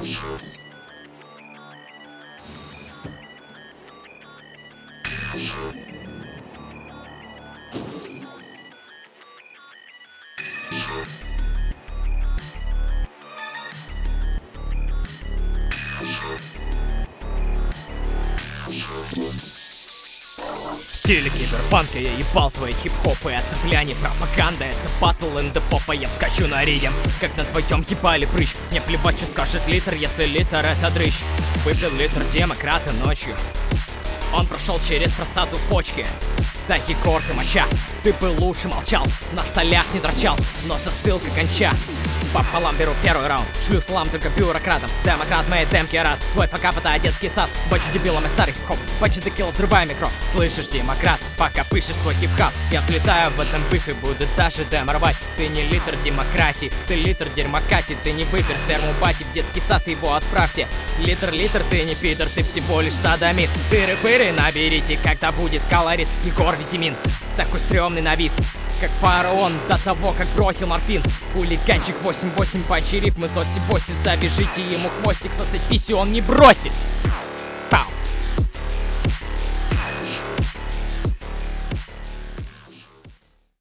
В стиле киберпанка я ебал твои хип-хопы. Это, бля, не пропаганда, это батл энд попа. Я вскочу на ридем, как на твоем ебале прыщ. Мне плевать, что скажет литр, если литр это дрыщ. Выпил литр демократа ночью. Он прошел через простату почки. Да, Егор, ты моча, ты бы лучше молчал, на солях не дрочал, но застыл как конча. Пополам беру первый раунд, шлю салам только бюрократам. Демократ, мои демки рад, твой факап это детский сад. Бачу дебилом и старый хип-хоп, бачу декилов, взрывай микро. Слышишь, демократ, пока пышешь свой хип-хап. Я взлетаю в этом бых и буду даже деморвать. Ты не литр демократии, ты литр дерьмокати. Ты не выпер сперму бати, в детский сад его отправьте. Литр, ты не пидор, ты всего лишь садомит. Пыры-пыры наберите, когда будет колорит. Егор Витимин, такой стрёмный на вид, как фараон до того, как бросил морфин. Хулиганчик 8-8, панчи рифмы тоси-боси. Завяжите ему хвостик, сосать писю он не бросит.